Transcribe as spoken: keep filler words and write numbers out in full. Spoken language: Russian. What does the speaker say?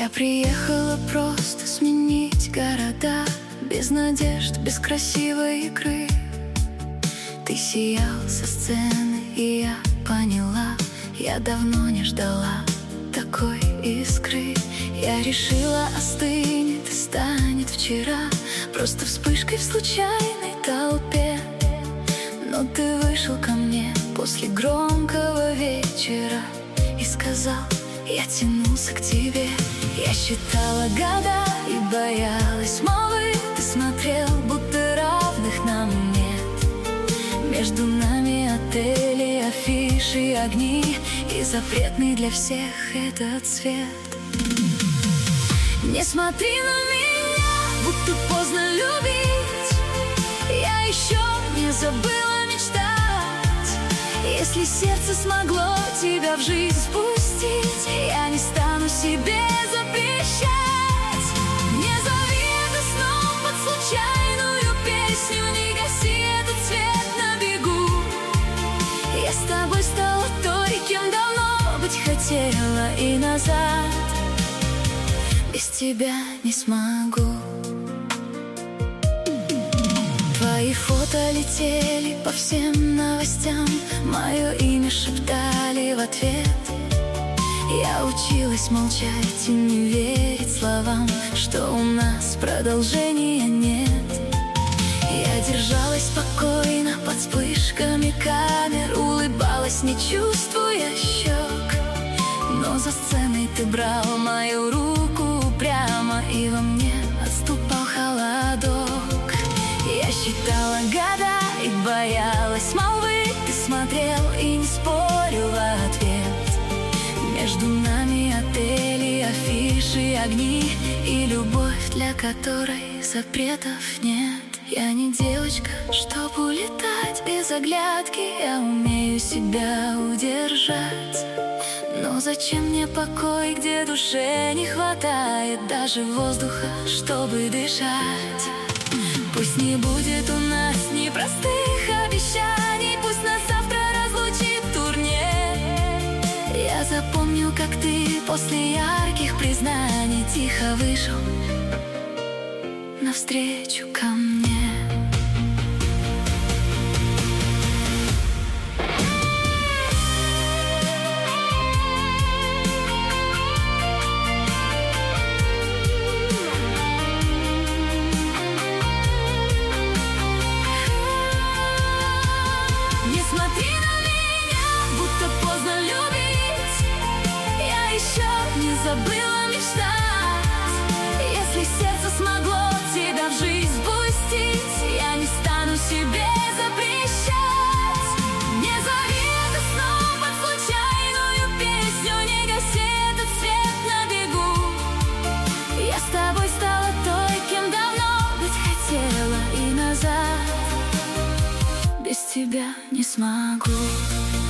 Я приехала просто сменить города, без надежд, без красивой игры. Ты сиял со сцены, и я поняла, я давно не ждала такой искры. Я решила, остынет и станет вчера просто вспышкой в случайной толпе. Но ты вышел ко мне после громкого вечера и сказал: я тянулся к тебе. Я считала года и боялась молвы. Ты смотрел, будто равных нам нет. Между нами отели, афиши, огни, и запретный для всех этот цвет. Не смотри на меня, будто поздно любить. Я еще не забыла мечтать. Если сердце смогло тебя в жизнь спустить, я не стану себе запрещать. Не зови это сном под случайную песню, не гаси этот свет на бегу. Я с тобой стала той, кем давно быть хотела, и назад без тебя не смогу. Твои фото летели по всем новостям, мое имя шептали в ответ. Я училась молчать и не верить словам, что у нас продолжения нет. Я держалась спокойно под вспышками камер, улыбалась, не чувствуя щек. Но за сценой ты брал мою руку упрямо, и во мне отступал холодок. Я считала года и боялась молвы. Ты смотрел и не спорил в ответ. Между нами отели, афиши, огни, и любовь, для которой запретов нет. Я не девочка, чтобы улетать без оглядки. Я умею себя удержать. Но зачем мне покой, где душе не хватает даже воздуха, чтобы дышать? Пусть не будет у нас непростых обещаний, пусть нас завтра разлучит турне. Я запомню, как ты после ярких признаний тихо вышел навстречу ко мне. Не смотри на меня, будто поздно любить. Я еще не забыла мечтать. Если сердце смогло тебя в жизнь спустить, я не стану себе запрещать. Не зови это сном под случайную песню, не гаси этот свет на бегу. Я с тобой стала той, кем давно быть хотела, и назад без тебя не смогу.